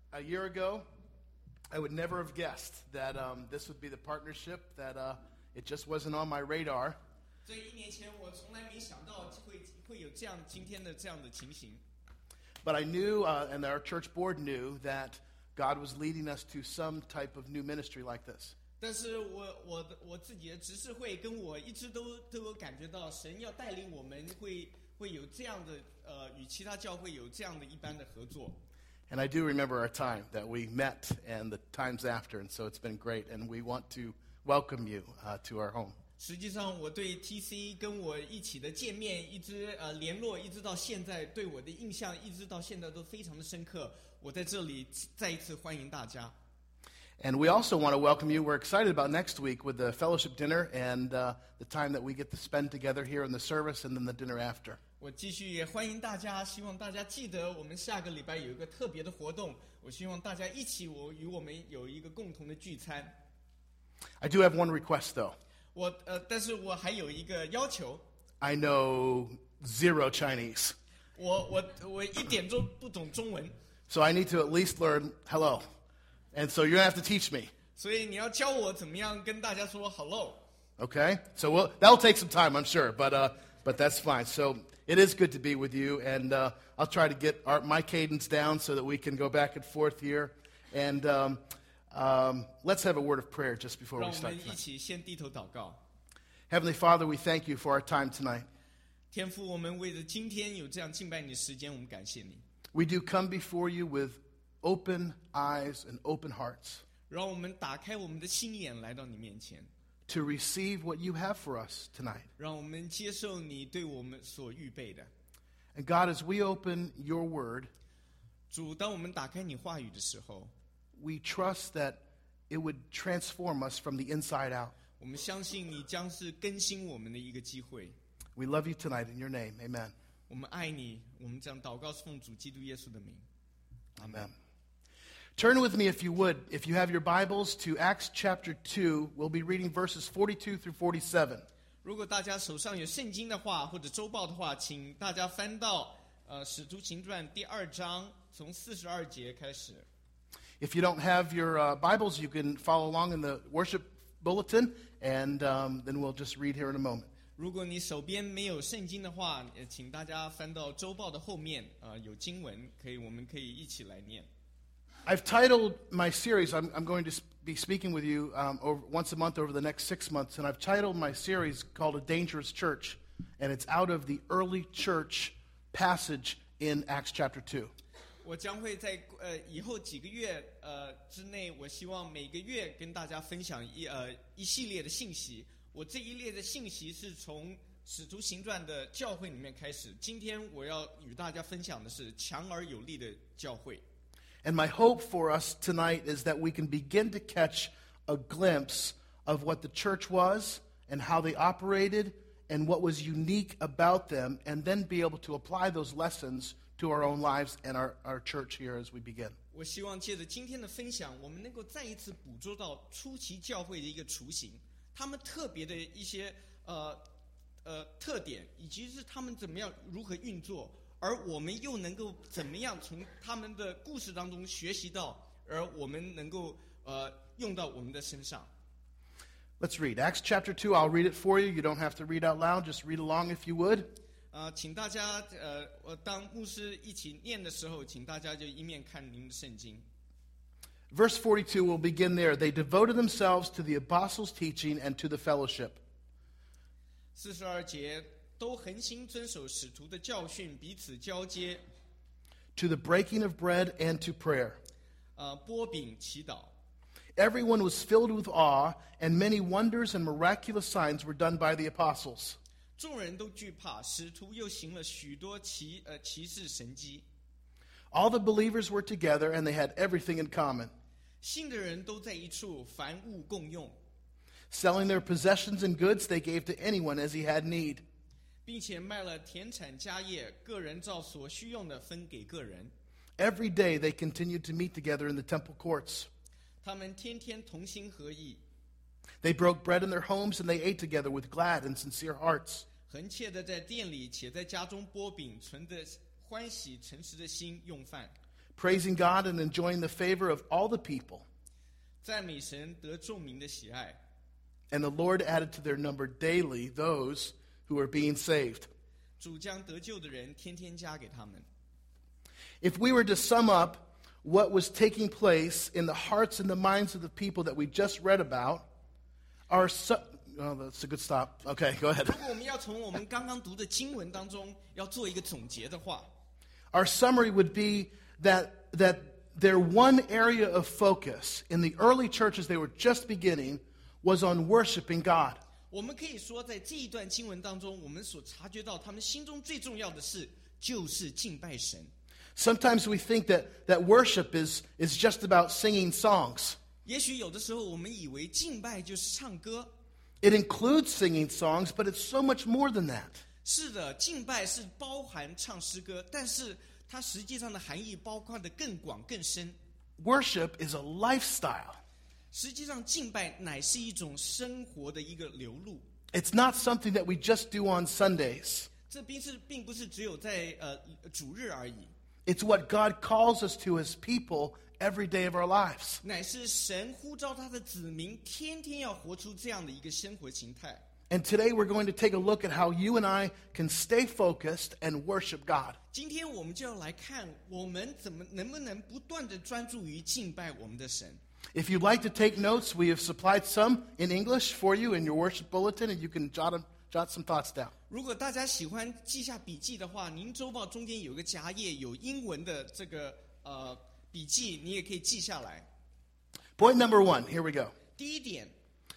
a year ago, I would never have guessed that this would be the partnership, that it just wasn't on my radar. 所以1年前我从来没想到会有这样今天的这样的情形。 But I knew, and our church board knew, that God was leading us to some type of new ministry like this. 但是我自己的执事会跟我一直都有感觉到，神要带领我们会有这样的与其他教会有这样的一般的合作。 And I do remember our time that we met and the times after, and so it's been great, and we want to welcome you to our home. 实际上，我对 TC 跟我一起的见面，一直联络，一直到现在，对我的印象一直到现在都非常的深刻。我在这里再一次欢迎大家。 And we also want to welcome you. We're excited about next week with the fellowship dinner and the time that we get to spend together here in the service and then the dinner after. 我继续也欢迎大家，希望大家记得我们下个礼拜有一个特别的活动，我希望大家一起与我们有一个共同的聚餐。 I do have one request, though. 但是我还有一个要求。 I know zero Chinese. 我一点都不懂中文。 So I need to at least learn hello. And so you're going to have to teach me. 所以你要教我怎么样跟大家说 hello. Okay? So that'll take some time, I'm sure, but that's fine. So it is good to be with you, and I'll try to get my cadence down so that we can go back and forth here. And let's have a word of prayer just before we start. 让我们一起先低头祷告。 Heavenly Father, we thank you for our time tonight. 天父，我们为了今天有这样敬拜你的时间，我们感谢你。 We do come before you with open eyes and open hearts. 让我们打开我们的心眼来到你面前。 To receive what you have for us tonight. 让我们接受你对我们所预备的。 And God, as we open your word, 主，当我们打开你话语的时候， we trust that it would transform us from the inside out. 我们相信你将是更新我们的一个机会。 We love you tonight in your name. Amen. 我们爱你，我们这样祷告是奉主基督耶稣的名。 Amen. Turn with me, if you would, if you have your Bibles, to Acts chapter 2. We'll be reading verses 42 through 47. 如果大家手上有圣经的话，或者周报的话，请大家翻到使徒行传第2章，从42节开始。 If you don't have your Bibles, you can follow along in the worship bulletin, and then we'll just read here in a moment. 如果你手边没有圣经的话，请大家翻到周报的后面，有经文，我们可以一起来念。 I've titled my series, I'm going to be speaking with you once a month over the next 6 months, and I've titled my series called A Dangerous Church, and it's out of the early church passage in Acts chapter 2. 我将会在以后几个月之内，我希望每个月跟大家分享一系列的信息。我这一列的信息是从使徒行传的教会里面开始。今天我要与大家分享的是强而有力的教会。 And my hope for us tonight is that we can begin to catch a glimpse of what the church was and how they operated and what was unique about them, and then be able to apply those lessons to our own lives and our church here as we begin. 我希望借着今天的分享，我们能够再一次捕捉到初期教会的一个雏形，他们特别的一些特点，以及是他们怎么样如何运作。而我们又能够怎么样从他们的故事当中学习到，而我们能够用到我们的身上。 Let's read. Acts chapter 2, I'll read it for you. You don't have to read out loud, just read along if you would. 请大家当牧师一起念的时候，请大家就一面看您的圣经。 Verse 42 will begin there. They devoted themselves to the apostles' teaching and to the fellowship. 42节。都恒心遵守使徒的教训，彼此交接。 To the breaking of bread and to prayer. 擘饼祈祷。 Everyone was filled with awe, and many wonders and miraculous signs were done by the apostles. 众人都惧怕，使徒又行了许多奇事神迹。 All the believers were together, and they had everything in common. 信的人都在一处，凡物共用。 Selling their possessions and goods, they gave to anyone as he had need. 并且卖了田产家业，个人照所需用的分给个人。 Every day they continued to meet together in the temple courts. 他们天天同心合意。 They broke bread in their homes, and they ate together with glad and sincere hearts. 恒切的在店里且在家中擘饼，存着欢喜诚实的心用饭。 praising God and enjoying the favor of all the people. 赞美神，得众民的喜爱。 And the Lord added to their number daily those who were being saved. 主将得救的人天天加给他们。 If we were to sum up what was taking place in the hearts and the minds of the people that we just read about, oh, that's a good stop. Okay, go ahead. 如果我们要从我们刚刚读的经文当中要做一个总结的话， Our summary would be that their one area of focus in the early churches they were just beginning was on worshiping God. 我们可以说，在这一段经文当中，我们所察觉到他们心中最重要的事就是敬拜神。 Sometimes we think that worship is just about singing songs. 也许有的时候我们以为敬拜就是唱歌， It includes singing songs, but it's so much more than that. 是的，敬拜是包含唱诗歌，但是它实际上的含义包括的更广更深。 Worship is a lifestyle. 实际上，敬拜乃是一种生活的一个流露。 It's not something that we just do on Sundays. 这并不是只有在主日而已， It's what God calls us to as people every day of our lives. 乃是神呼召他的子民天天要活出这样的一个生活形态。 And today we're going to take a look at how you and I can stay focused and worship God. 今天我们就要来看，我们能不能不断的专注于敬拜我们的神。 If you'd like to take notes, we have supplied some in English for you in your worship bulletin, and you can jot some thoughts down. 如果大家喜欢记下笔记的话，您周报中间有个夹页，有英文的这个笔记，你也可以记下来。 Point number 1, here we go. 第一点，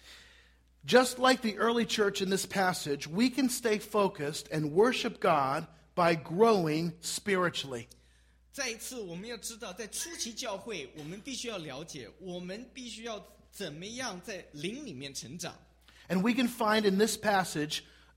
Just like the early church in this passage, we can stay focused and worship God by growing spiritually. 再一次，我们要知道，在初期教会，我们必须要了解，我们必须要怎么样在灵里面成长。 And we can find in this passage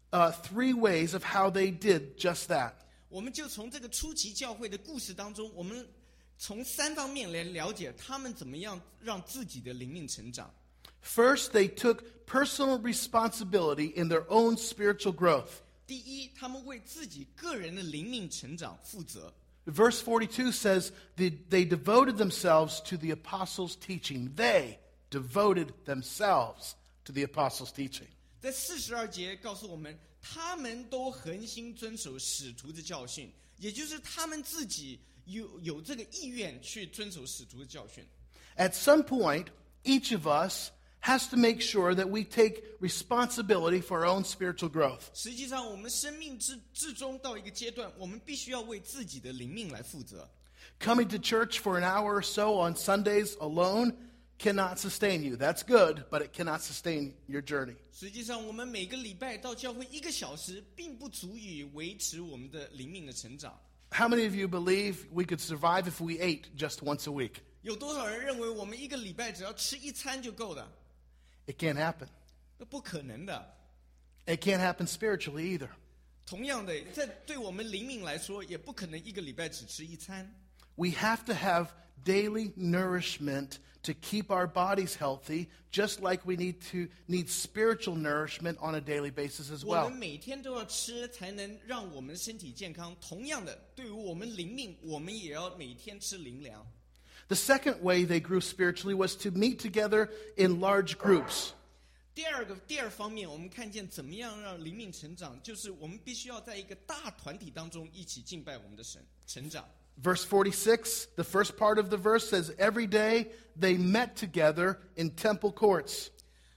3 ways of how they did just that. 我们就从这个初期教会的故事当中，我们从3方面来了解他们怎么样让自己的灵命成长。 First, they took personal responsibility in their own spiritual growth. 第一，他们为自己个人的灵命成长负责。 Verse 42 says they devoted themselves to the apostles' teaching. They devoted themselves to the apostles' teaching. 在42节告诉我们，他们都恒心遵守使徒的教训，也就是他们自己有这个意愿去遵守使徒的教训。 At some point, each of us has to make sure that we take responsibility for our own spiritual growth. 实际上，我们生命至终到一个阶段，我们必须要为自己的灵命来负责。 Coming to church for an hour or so on Sundays alone cannot sustain you. That's good, but it cannot sustain your journey. 实际上，我们每个礼拜到教会1个小时，并不足以维持我们的灵命的成长。 How many of you believe we could survive if we ate just once a week? 有多少人认为我们1个礼拜只要吃1餐就够了？ It can't happen. 那不可能的。 It can't happen spiritually either. 同样的，对我们灵命来说，也不可能1个礼拜只吃1餐。 We have to have daily nourishment to keep our bodies healthy, just like we need spiritual nourishment on a daily basis as 我 well. 们每天都要吃，才能让我们身体健康。同样的，对于我们灵命，我们也要每天吃灵粮。 The second way they grew spiritually was to meet together in large groups. 第二方面，我们看见怎么样让灵命成长，就是我们必须要在一个大团体当中一起敬拜我们的神，成长。 Verse 46, the first part of the verse says, every day they met together in temple courts.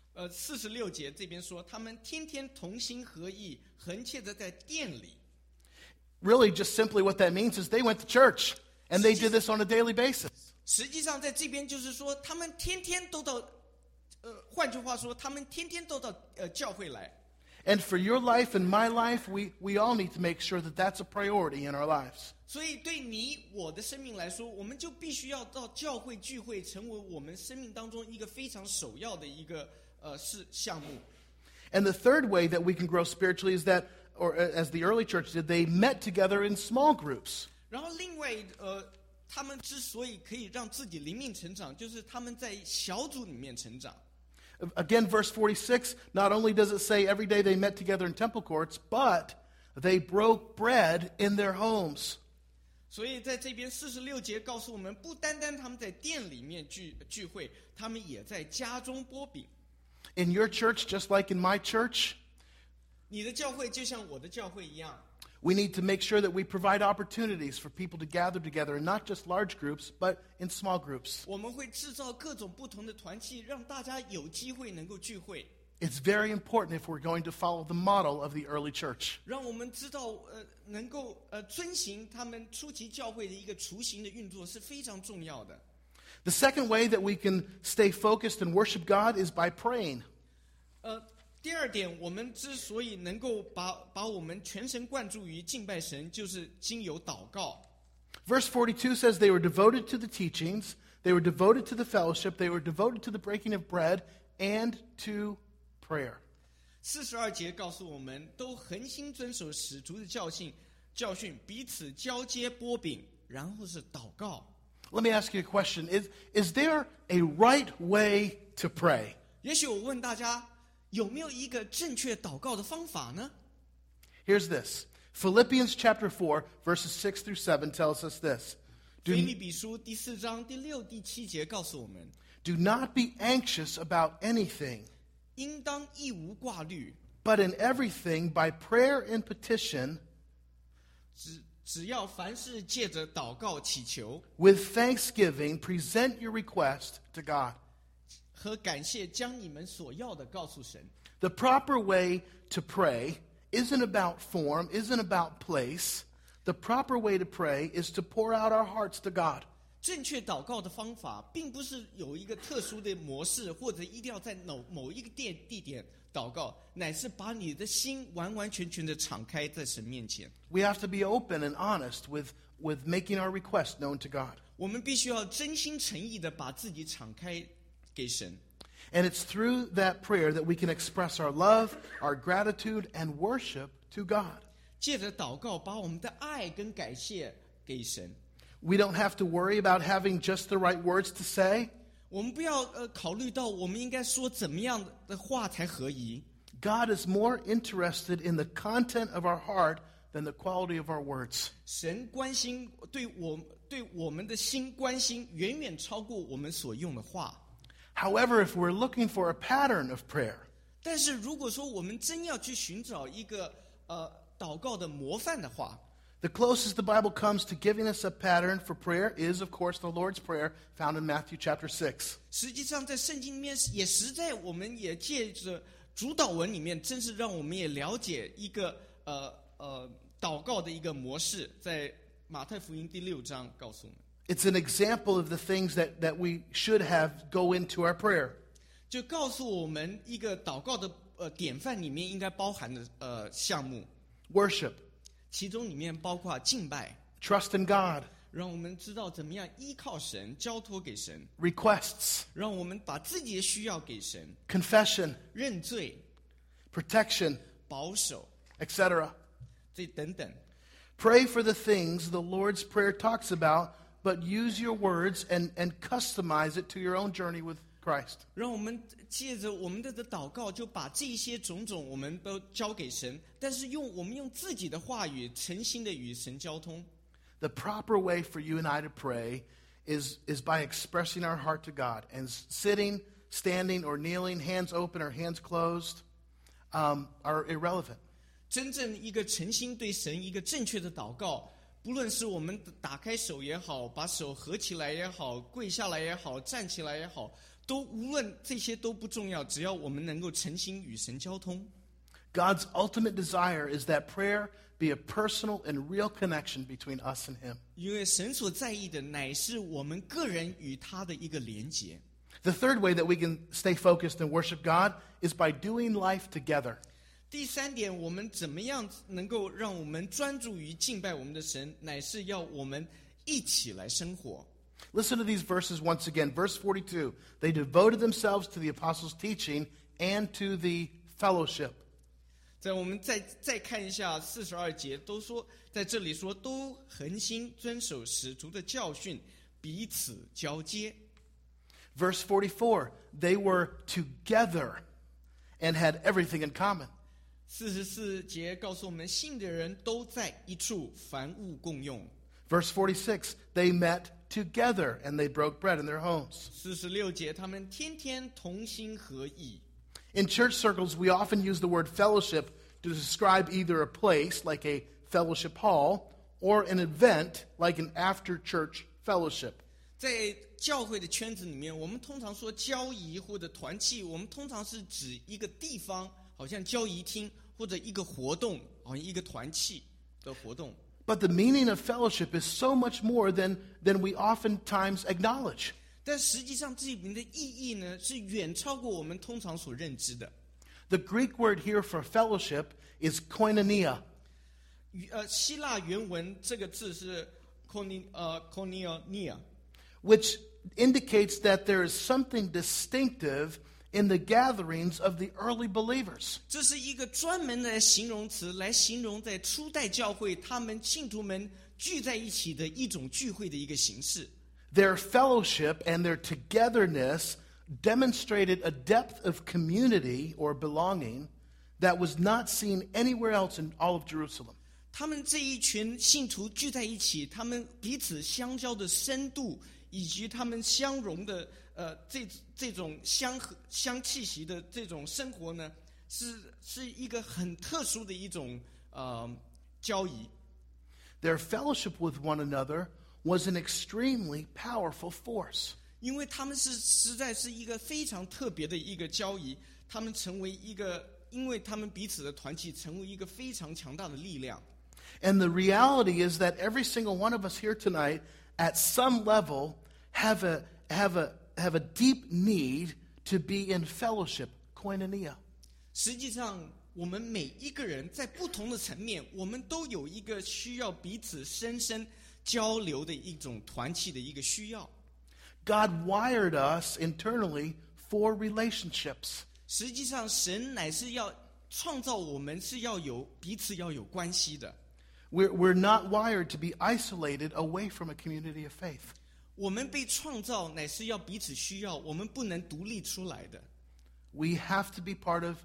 46节这边说，他们天天同心合意，恒切着在殿里。 Really, just simply what that means is they went to church, and they did this on a daily basis. 实际上，在这边就是说，他们天天都到，换句话说，他们天天都到教会来。 And for your life and my life, we all need to make sure that that's a priority in our lives. 所以，对你我的生命来说，我们就必须要到教会聚会，成为我们生命当中一个非常首要的一个项目。 And the third way that we can grow spiritually is that, or as the early church did, they met together in small groups. 然后，另外，他们之所以可以让自己灵命成长，就是他们在小组里面成长。 Again, verse 46, not only does it say every day they met together in temple courts, but they broke bread in their homes. 所以在这边46节告诉我们，不单单他们在店里面聚会，他们也在家中擘饼。 In your church, just like in my church, 你的教会就像我的教会一样， we need to make sure that we provide opportunities for people to gather together, and not just large groups, but in small groups. 我们会制造各种不同的团契，让大家有机会能够聚会。 It's very important if we're going to follow the model of the early church. 让我们知道，能够遵行他们初期教会的一个雏形的运作是非常重要的。 The second way that we can stay focused and worship God is by praying. 第二点，我们之所以能够把我们全神贯注于敬拜神，就是经由祷告。 Verse 42 says they were devoted to the teachings, they were devoted to the fellowship, they were devoted to the breaking of bread, and to prayer. 42节告诉我们，都恒心遵守使徒的教训，彼此交接擘饼，然后是祷告。 Let me ask you a question. Is there a right way to pray? 也许我问大家，有没有一个正确祷告的方法呢？ Here's this. Philippians chapter 4, verses 6 through 7 tells us this. 腓立比书第4章第6、第7节告诉我们， Do not be anxious about anything, 应当一无挂虑， but in everything by prayer and petition, 只要凡事借着祷告祈求 with thanksgiving, present your request to God. 和感谢，将你们所要的告诉神。 The proper way to pray isn't about form, isn't about place. The proper way to pray is to pour out our hearts to God. 正确祷告的方法，并不是有一个特殊的模式，或者一定要在某一个地点祷告，乃是把你的心完完全全的敞开在神面前。 We have to be open and honest with making our request known to God. 我们必须要真心诚意的把自己敞开给神。 And it's through that prayer that we can express our love, our gratitude, and worship to God. 借着祷告，把我们的爱跟感谢给神。 We don't have to worry about having just the right words to say. 我们不要考虑到我们应该说怎么样的话才合宜。 God is more interested in the content of our heart than the quality of our words. 神关心对我们的心关心，远远超过我们所用的话。 However, if we're looking for a pattern of prayer, 但是如果说我们真要去寻找一个祷告的模范的话， the closest the Bible comes to giving us a pattern for prayer is, of course, the Lord's Prayer found in Matthew chapter 6. 实际上在圣经里面也实在，我们也借着主祷文里面，真是让我们也了解一个祷告的一个模式，在马太福音第6章告诉我们。 It's an example of the things that we should have go into our prayer. 就告诉我们一个祷告的典范里面应该包含的项目， Worship, 其中里面包括敬拜， trust in God, 让我们知道怎么样依靠神，交托给神， requests, 让我们把自己的需要给神， confession, 认罪、 protection, 保守， etc. 这等等。 Pray for the things the Lord's Prayer talks about, but use your words and customize it to your own journey with Christ. 让我们借着我们的祷告，就把这些种种我们都交给神，但是我们用自己的话语，诚心的与神交通。 The proper way for you and I to pray is by expressing our heart to God. And sitting, standing, or kneeling, hands open or hands closed, are irrelevant. 真正一个诚心对神一个正确的祷告，不论是我们打开手也好，把手合起来也好，跪下来也好，站起来也好，都无论这些都不重要，只要我们能够诚心与神交通。 God's ultimate desire is that prayer be a personal and real connection between us and Him. 因为神所在意的乃是我们个人与他的一个连结。 The third way that we can stay focused and worship God is by doing life together. 第3点，我们怎么样能够让我们专注于敬拜我们的神，乃是要我们一起来生活。 Listen to these verses once again. Verse 42, they devoted themselves to the apostles' teaching and to the fellowship. 在我们再看一下42节，都说在这里说都恒心遵守使徒的教训，彼此交接。 Verse 44, they were together and had everything in common. 44节告诉我们，信的人都在一处，凡物共用。 Verse 46, they met together and they broke bread in their homes. 46节，他们天天同心合意。 In church circles, we often use the word fellowship to describe either a place, like a fellowship hall, or an event, like an after-church fellowship. 在教会的圈子里面，我们通常说交谊或者团契，我们通常是指一个地方，好像交谊厅，或者一个活动，好像一个团契的活动。 But the meaning of fellowship is so much more than we oftentimes acknowledge. 但实际上，这里面的意义呢，是远超过我们通常所认知的。 The Greek word here for fellowship is koinonia. 希腊原文这个字是 koinonia， which indicates that there is something distinctive in the gatherings of the early believers. 这是一个专门的形容词，来形容在初代教会他们信徒们聚在一起的一种聚会的一个形式。 Their fellowship and their togetherness demonstrated a depth of community or belonging that was not seen anywhere else in all of Jerusalem. 他们这一群信徒聚在一起，他们彼此相交的深度，以及他们相融的这种相气息的这种生活呢，是一个很特殊的一种交谊。 Their fellowship with one another was an extremely powerful force. 因为他们实在是一个非常特别的一个交谊，他们成为一个，因为他们彼此的团契，成为一个非常强大的力量。 And the reality is that every single one of us here tonight, at some level, have a deep need to be in fellowship, koinonia. 实际上，我们每一个人在不同的层面，我们都有一个需要彼此深深交流的一种团契的一个需要。 God wired us internally for relationships. 实际上，神乃是要创造我们，是要有彼此要有关系的。 We're not wired to be isolated away from a community of faith. 我们被创造乃是要彼此需要，我们不能独立出来的。 We have to be part of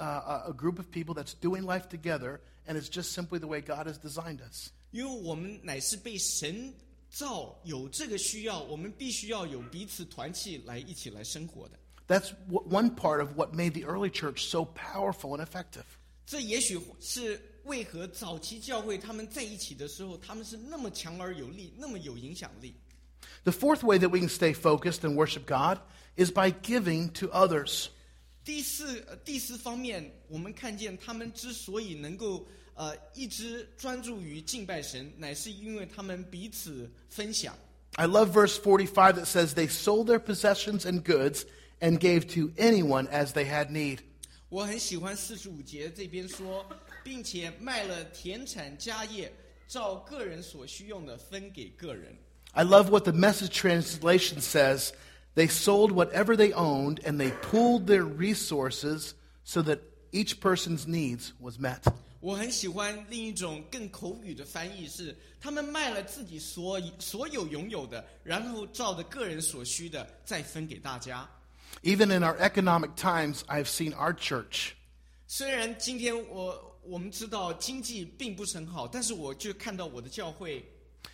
a group of people that's doing life together, and it's just simply the way God has designed us. 因为我们乃是被神造，有这个需要，我们必须要有彼此团契来一起来生活的。 That's one part of what made the early church so powerful and effective. 这也许是为何早期教会他们在一起的时候，他们是那么强而有力，那么有影响力。 The fourth way that we can stay focused and worship God is by giving to others. 第四方面，我们看见他们之所以能够一直专注于敬拜神，乃是因为他们彼此分享。 I love verse 45 that says they sold their possessions and goods and gave to anyone as they had need. 我很喜欢45节这边说，并且卖了田产家业，照个人所需用的分给个人。 I love what the Message translation says. They sold whatever they owned and they pooled their resources so that each person's needs was met. 我很喜欢另一种更口语的翻译是，他们卖了自己所有拥有的，然后照着个人所需的再分给大家。 Even in our economic times, I've seen our church. 虽然今天我们知道经济并不是很好，但是我就看到我的教会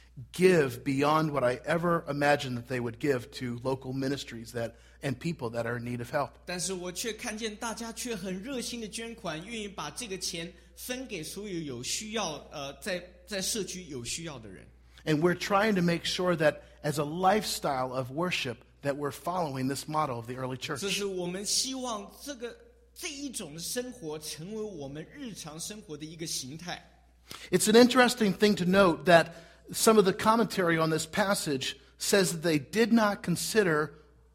give beyond what I ever imagined that they would give to local ministries and people that are in need of help. 但是我却看见大家却很热心的捐款，愿意把这个钱分给所有有需要在社区有需要的人。 And we're trying to make sure that as a lifestyle of worship that we're following this model of the early church. 这是我们希望这一种生活成为我们日常生活的一个形态。 It's an interesting thing to note that some of the commentary on this passage says that they did not consider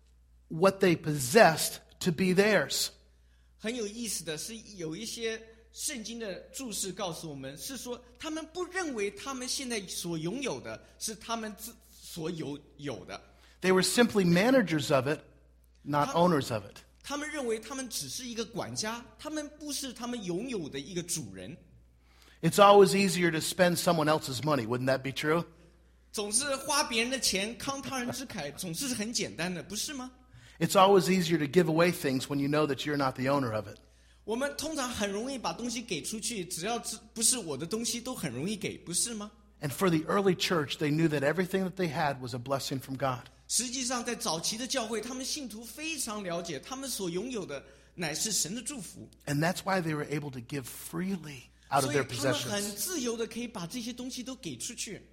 what they possessed to be theirs. 很有意思的是，有一些圣经的注释告诉我们，是说他们不认为他们现在所拥有的是他们所有的。 They were simply managers of it, not owners of it. 他们认为他们只是一个管家，他们不是他们拥有的一个主人。 It's always easier to spend someone else's money, wouldn't that be true? 总是花别人的钱，慷他人之慨，总是很简单的，不是吗？ It's always easier to give away things when you know that you're not the owner of it. 我们通常很容易把东西给出去，只要不是我的东西，都很容易给，不是吗 And for the early church, they knew that everything that they had was a blessing from God. 实际上，在早期的教会，他们信徒非常了解，他们所拥有的乃是神的祝福， And that's why they were able to give freely out of 所以 their 他们很 possessions. 自由的可以把这些东西都给出去。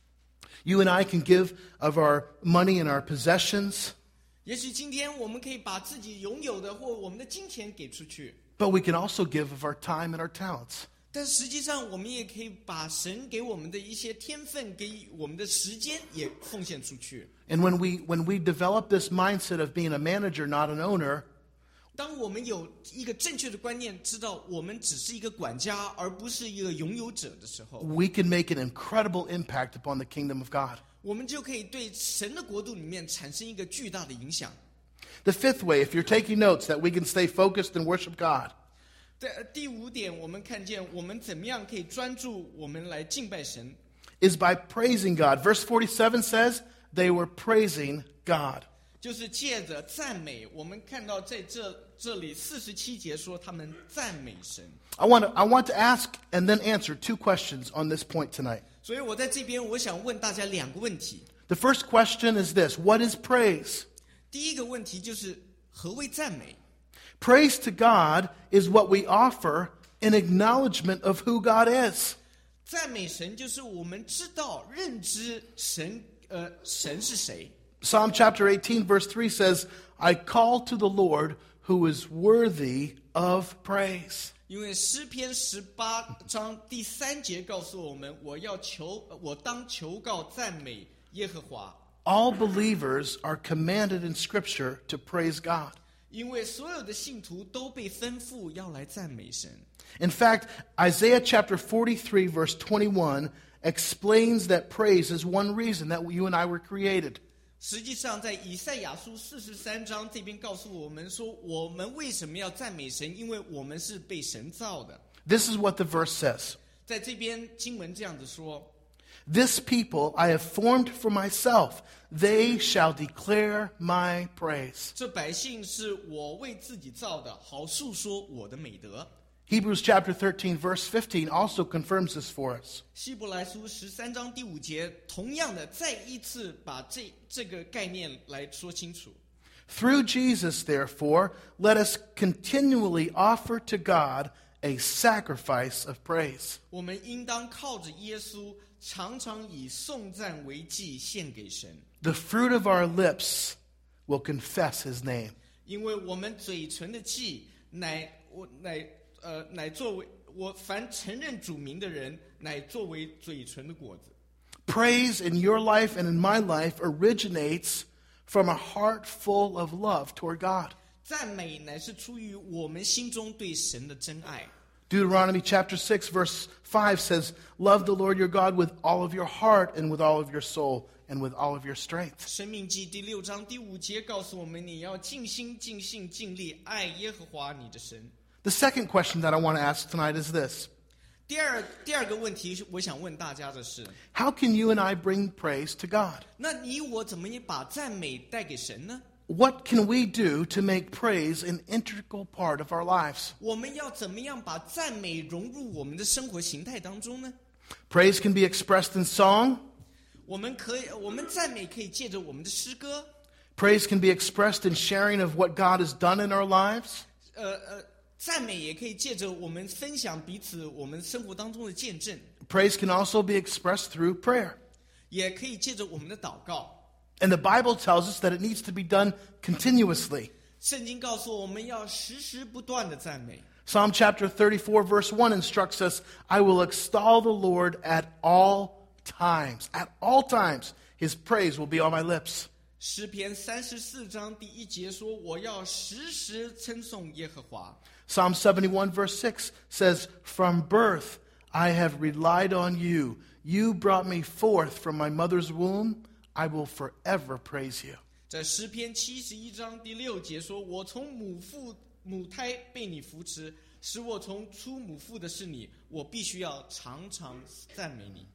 You and I can give of our money and our possessions, 也许今天我们可以把自己拥有的或我们的金钱给出去， but we can also give of our time and our talents. 但实际上我们也可以把神给我们的一些天分，给我们的时间也奉献出去。 And when we develop this mindset of being a manager, not an owner, 当我们有一个正确的观念，知道我们只是一个管家，而不是一个拥有者的时候， we can make an incredible impact upon the kingdom of God. 我们就可以对神的国度里面产生一个巨大的影响。 The fifth way, if you're taking notes, that we can stay focused and worship God, 第五点，我们看见我们怎么样可以专注我们来敬拜神， is by praising God. Verse 47 says they were praising God. 就是借着赞美。我们看到在这里47节说他们赞美神。 I want to ask and then answer two questions on this point tonight. 所以我在这边我想问大家两个问题。 The first question is this: what is praise? 第一个问题就是何谓赞美？ Praise to God is what we offer in acknowledgement of who God is. 赞美神就是我们知道认知神是谁。 Psalm chapter 18 verse 3 says, I call to the Lord who is worthy of praise. 因为诗篇18章第3节告诉我们，我当求告赞美耶和华。 All believers are commanded in Scripture to praise God. 因为所有的信徒都被吩咐要来赞美神。 In fact, Isaiah chapter 43 verse 21 explains that praise is one reason that you and I were created. 实际上，在以赛亚书43章这边告诉我们说，我们为什么要赞美神？因为我们是被神造的。 This is what the verse says. 在这边经文这样子说。 This people I have formed for myself. They shall declare my praise. 这百姓是我为自己造的，好述说我的美德。 Hebrews chapter 13 verse 15 also confirms this for us. 希伯来书13章第5节，同样的再一次把这个概念来说清楚。 Through Jesus, therefore, let us continually offer to God a sacrifice of praise. 我们应当靠着耶稣，常常以颂赞为祭献给神。 The fruit of our lips will confess his name. 因为我们嘴唇的祭，乃作为我凡承认主名的人，乃作为嘴唇的果子。 Praise in your life and in my life originates from a heart full of love toward God. 赞美乃是出于我们心中对神的真爱。 Deuteronomy chapter 6 verse 5 says, Love the Lord your God with all of your heart and with all of your soul and with all of your strength. 申命记第6章第5节告诉我们，你要尽心尽性尽力爱耶和华你的神。 The second question that I want to ask tonight is this. 第二个问题，我想问大家的是， How can you and I bring praise to God? 那你我怎么也把赞美带给神呢？ What can we do to make praise an integral part of our lives? 我们要怎么样把赞美融入我们的生活形态当中呢？ Praise can be expressed in song. 我们赞美可以借着我们的诗歌， Praise can be expressed in sharing of what God has done in our lives. 赞美也可以借着我们分享彼此我们生活当中的见证， Praise can also be expressed through prayer. 也可以借着我们的祷告。 And the Bible tells us that it needs to be done continuously. 圣经告诉我们要时时不断的赞美。 Psalm chapter 34 verse 1 instructs us, I will extol the Lord at all times. At all times, his praise will be on my lips. 诗篇34章第1节说，我要时时称颂耶和华。 Psalm 71 verse 6 says, From birth I have relied on you. You brought me forth from my mother's womb. I will forever praise you. 在诗篇71章第6节说，我从母胎被你扶持，使我从出母腹的是你，我必须要常常赞美你。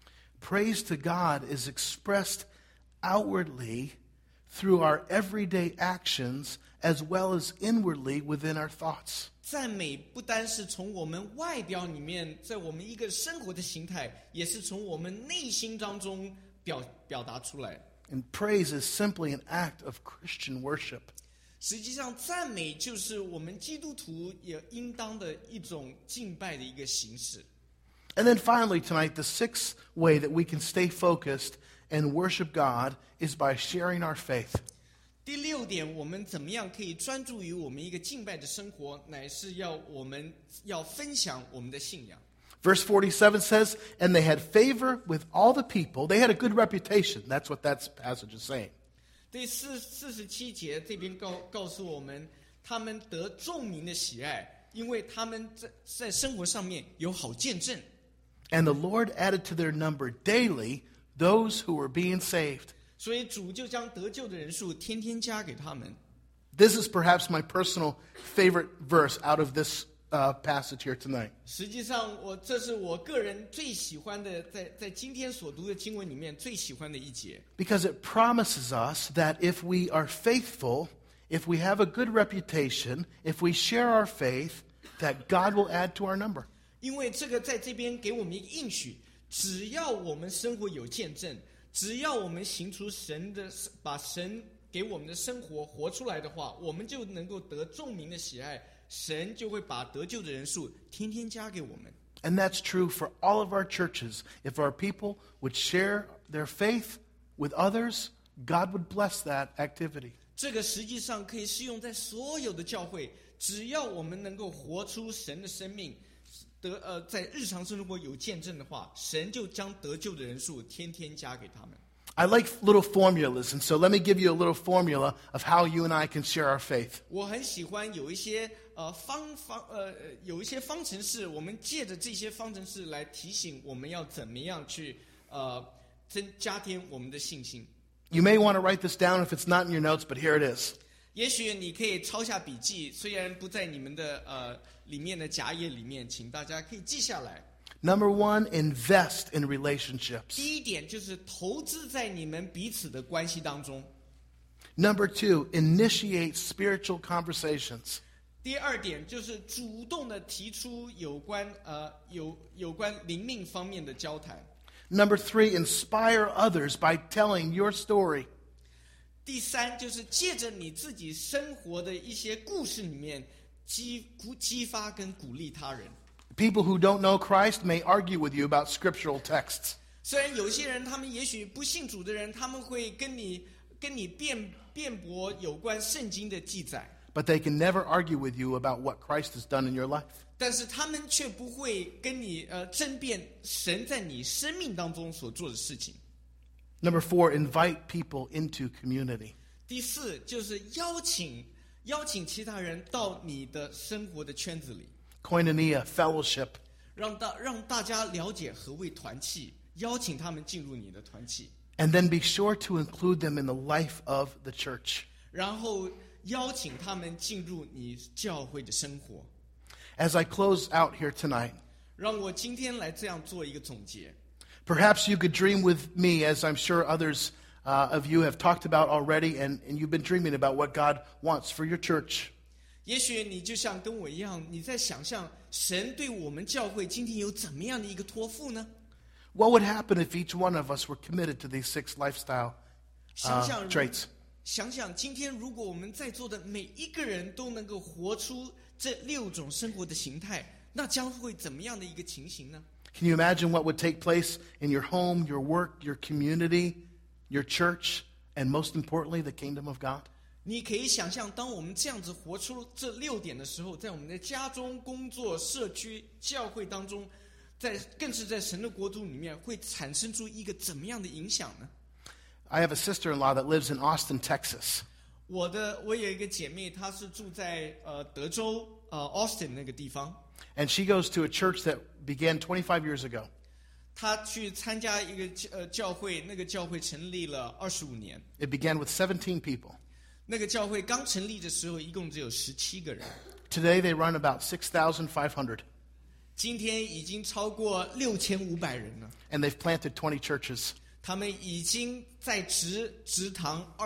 Praise to God is expressed outwardly through our everyday actions as well as inwardly within our thoughts. 赞美不单是从我们外表里面，在我们一个生活的形态，也是从我们内心当中表达出来。 And praise is simply an act of Christian worship. 实际上，赞美就是我们基督徒也应当的一种敬拜的一个形式。 And then finally tonight, the sixth way that we can stay focused and worship God is by sharing our faith. 第六点，我们怎么样可以专注于我们一个敬拜的生活，乃是我们要分享我们的信仰。 Verse 47 says, and they had favor with all the people. They had a good reputation. That's what that passage is saying. 第47节这边告诉我们，他们得众民的喜爱，因为他们在生活上面有好见证。 And the Lord added to their number daily those who were being saved. 所以主就将得救的人数天天加给他们。 This is perhaps my personal favorite verse out of this passage here tonight. 实际上，这是我个人最喜欢的，在今天所读的经文里面最喜欢的一节。 Because it promises us that if we are faithful, if we have a good reputation, if we share our faith, that God will add to our number. 因为这个在这边给我们一个应许，只要我们生活有见证，只要我们行出把神给我们的生活活出来的话，我们就能够得众民的喜爱，神就会把得救的人数天天加给我们。 And that's true for all of our churches. If our people would share their faith with others, God would bless that activity. 这个实际上可以适用在所有的教会，只要我们能够活出神的生命，在日常生活有见证的话，神就将得救的人数天天加给他们。 I like little formulas, and so let me give you a little formula of how you and I can share our faith. 我很喜欢有一些有一些方程式，我们借着这些方程式来提醒我们要怎么样去加添我们的信心。 You may want to write this down if it's not in your notes, but here it is. 也许你可以抄下笔记，虽然不在你们的里面的夹页里面，请大家可以记下来。 Number one, invest in relationships. 第一点就是投资在你们彼此的关系当中。 Number two, initiate spiritual conversations. 第二点就是主动的提出有关灵命方面的交谈。 Number three, inspire others by telling your story. 第三就是借着你自己生活的一些故事里面激发跟鼓励他人。 People who don't know Christ may argue with you about scriptural texts. 虽然有些人他们也许不信主的人，他们会跟你辩驳有关圣经的记载。 But they can never argue with you about what Christ has done in your life. 但是他们却不会跟你争辩神在你生命当中所做的事情。 Number four, invite people into community. 第四就是邀请其他人到你的生活的圈子里。 Koinonia, fellowship. 让大家了解何谓团契，邀请他们进入你的团契。 And then be sure to include them in the life of the church. 然后邀请他们进入你教会的生活。 As I close out here tonight, 让我今天来这样做一个总结。 perhaps you could dream with me, as I'm sure others of you have talked about already, and you've been dreaming about what God wants for your church. 也许你就像跟我一样，你在想象神对我们教会今天有怎么样的一个托付呢？ What would happen if each one of us were committed to these 6 lifestyle traits? 想想今天如果我们在座的每一个人都能够活出这6种生活的形态，那将会怎么样的一个情形呢？ Can you imagine what would take place in your home, your work, your community, your church, and most importantly, the kingdom of God? 你可以想象，当我们这样子活出这6点的时候，在我们的家中、工作、社区、教会当中，更是在神的国度里面，会产生出一个怎么样的影响呢？ I have a sister-in-law that lives in Austin, Texas. 我有一个姐妹，她是住在德州Austin 那个地方。 And she goes to a church that began 25 years ago. 她去参加一个教会，那个教会成立了25年。 It began with 17 people. 那个教会刚成立的时候，一共只有17个人。 Today they run about 6,500. 今天已经超过6500人了。 And they've planted 20 churches. 他们已经在植堂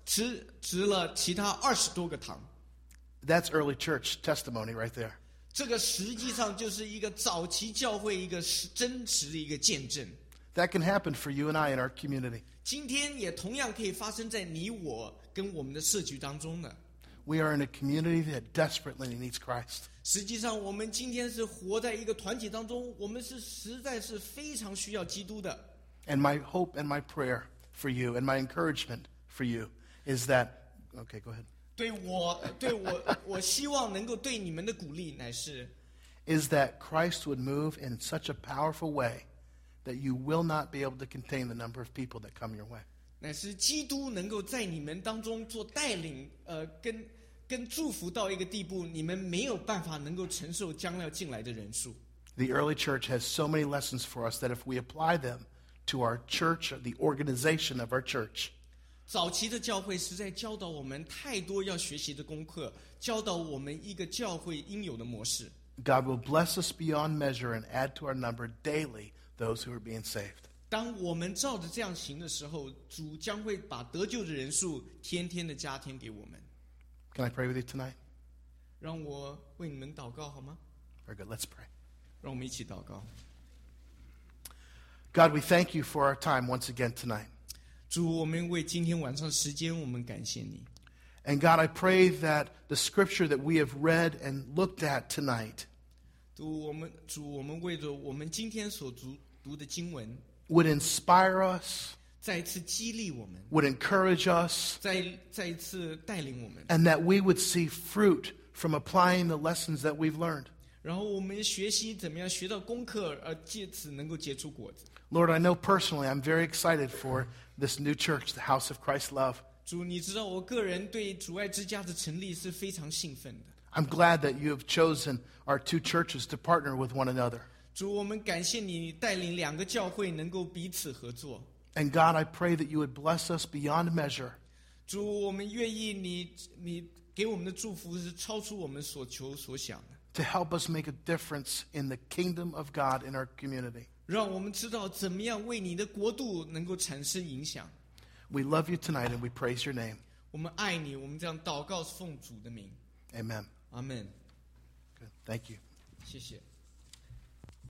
植了其他20多个堂。 That's early church testimony right there. 这个实际上就是一个早期教会一个真实的一个见证。 That can happen for you and I in our community. 今天也同样可以发生在你我跟我们的社区当中的。 We are in a community that desperately needs Christ. 实际上，我们今天是活在一个团体当中，我们是实在是非常需要基督的。 And my hope and my prayer for you and my encouragement for you is that, okay, go ahead. 我希望能够对你们的鼓励乃是 is that Christ would move in such a powerful way that you will not be able to contain the number of people that come your way. 乃是基督能够在你们当中做带领，跟祝福到一个地步，你们没有办法能够承受将要进来的人数。 The early church has so many lessons for us that if we apply them to our church, the organization of our church, 早期的教会实在教导我们太多要学习的功课，教导我们一个教会应有的模式。 God will bless us beyond measure and add to our number daily those who are being saved. 当我们照着这样行的时候，主将会把得救的人数天天的加添给我们。 Can I pray with you tonight? 让我为你们祷告好吗？ Very good. Let's pray. 让我们一起祷告。 God, we thank you for our time once again tonight. 主，我们为今天晚上时间，我们感谢你。 And God, I pray that the scripture that we have read and looked at tonight 主，我们为着我们今天所读的经文， would inspire us, 再一次激励我们， would encourage us, 再一次带领我们， and that we would see fruit from applying the lessons that we've learned. 然后我们学习怎么样学到功课，而借此能够结出果子。 Lord, I know personally I'm very excited for this new church, the House of Christ Love. 主，你知道我个人对主爱之家的成立是非常兴奋的。 I'm glad that you have chosen our two churches to partner with one another. 主，我们感谢你带领2个教会能够彼此合作。 And God, I pray that you would bless us beyond measure. 主，我们愿意你给我们的祝福是超出我们所求所想的， to help us make a difference in the kingdom of God in our community. 让我们知道怎么样为你的国度能够产生影响。 We love you tonight and we praise your name. 我们爱你，我们这样祷告奉主的名， Amen. 阿门。 Good. Thank you. 谢谢。